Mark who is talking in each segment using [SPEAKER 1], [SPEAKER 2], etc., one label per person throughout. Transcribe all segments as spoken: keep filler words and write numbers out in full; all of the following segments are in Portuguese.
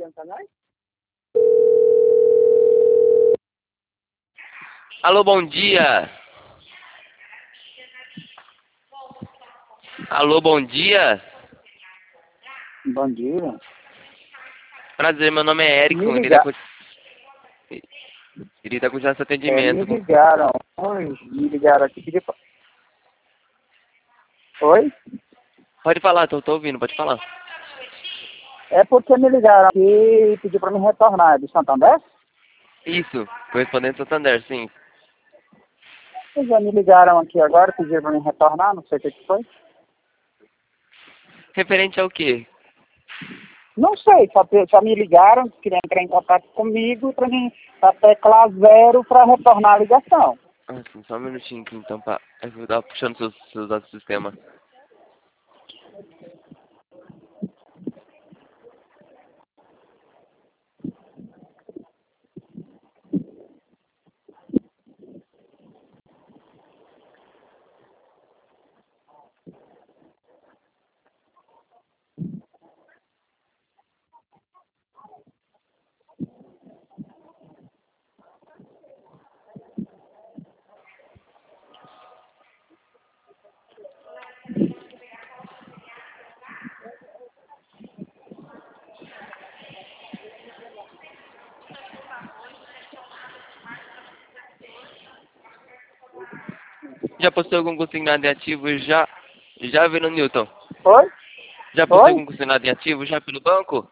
[SPEAKER 1] pra nós?
[SPEAKER 2] Alô, bom dia. Alô, bom dia.
[SPEAKER 1] Bom dia.
[SPEAKER 2] Prazer, meu nome é Erickson.
[SPEAKER 1] Me
[SPEAKER 2] Iria,
[SPEAKER 1] ligar.
[SPEAKER 2] co- iria continuar seu
[SPEAKER 1] É, me
[SPEAKER 2] atendimento.
[SPEAKER 1] ligaram hoje, me ligaram aqui, pedi pra... Oi?
[SPEAKER 2] Pode falar, tô, tô ouvindo, pode falar.
[SPEAKER 1] É porque me ligaram aqui e pediu pra me retornar, é do Santander?
[SPEAKER 2] Isso, correspondente Santander, sim.
[SPEAKER 1] Eles já me ligaram aqui agora, pediram pra me retornar, não sei o que que foi.
[SPEAKER 2] Referente ao quê?
[SPEAKER 1] Não sei, só, pe- só me ligaram, queriam entrar em contato comigo pra mim, pra teclar zero pra retornar a ligação.
[SPEAKER 2] Ah, sim, só um minutinho aqui, então, pra... Eu vou dar puxando seus, seus dados do sistema. Já postou algum consignado em ativo já? Já, viu, Newton?
[SPEAKER 1] Oi?
[SPEAKER 2] Já postou
[SPEAKER 1] Oi?
[SPEAKER 2] algum consignado em ativo já pelo banco?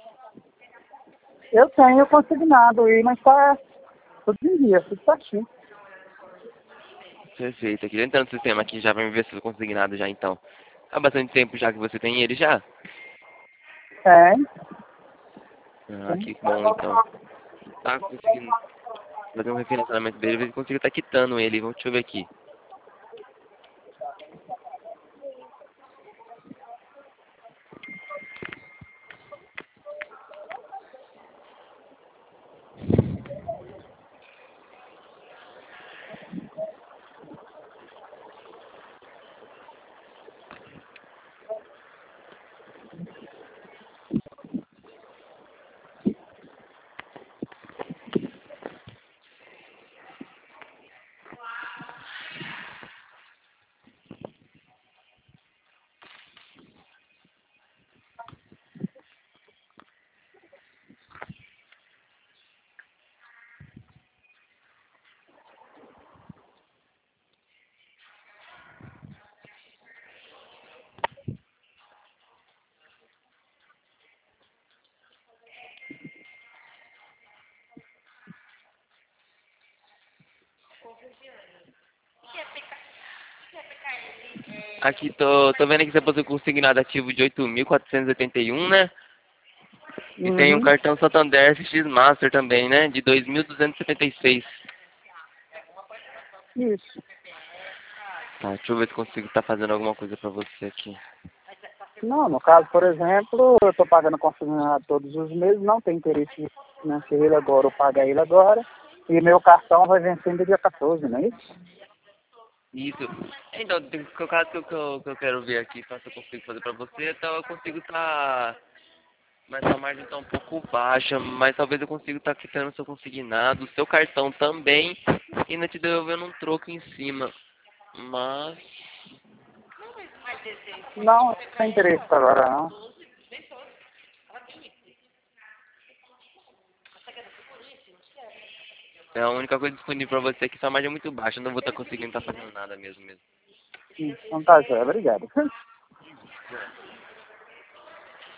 [SPEAKER 1] Eu tenho consignado aí, mas tá tudo em dia, tudo certinho.
[SPEAKER 2] Perfeito, aqui entrando no sistema aqui já vai me ver se foi consignado já, então. Há bastante tempo já que você tem ele já?
[SPEAKER 1] Tem,
[SPEAKER 2] Ah,
[SPEAKER 1] sim.
[SPEAKER 2] que bom, então. Tá conseguindo fazer um refinanciamento dele, ver se consigo estar quitando ele. Vamos, deixa eu ver aqui. Aqui, tô, tô vendo que você possuiu consignado ativo de oito mil quatrocentos e oitenta e um, né? E tem um
[SPEAKER 1] Uhum.
[SPEAKER 2] cartão Santander S X Master também, né? De dois mil duzentos e setenta e seis.
[SPEAKER 1] Isso.
[SPEAKER 2] Tá, deixa eu ver se consigo estar fazendo alguma coisa pra você aqui.
[SPEAKER 1] Não, no caso, por exemplo, eu estou pagando consignado todos os meses, não tem interesse em financiar ele agora ou pagar ele agora. E meu cartão vai vencendo dia quatorze, não é isso?
[SPEAKER 2] Isso. Então, tem- o caso que eu, que, eu, que eu quero ver aqui, só se eu consigo fazer pra você, então eu consigo estar... Mas a margem tá um pouco baixa, mas talvez eu consiga estar quitando o seu consignado, o seu cartão também, e ainda te devolvendo um troco em cima. Mas...
[SPEAKER 1] Não, não tem interesse agora, não.
[SPEAKER 2] É a única coisa disponível pra você é que sua margem é muito baixa, eu não vou estar conseguindo estar fazendo nada mesmo mesmo.
[SPEAKER 1] Não tá, Zé, obrigado.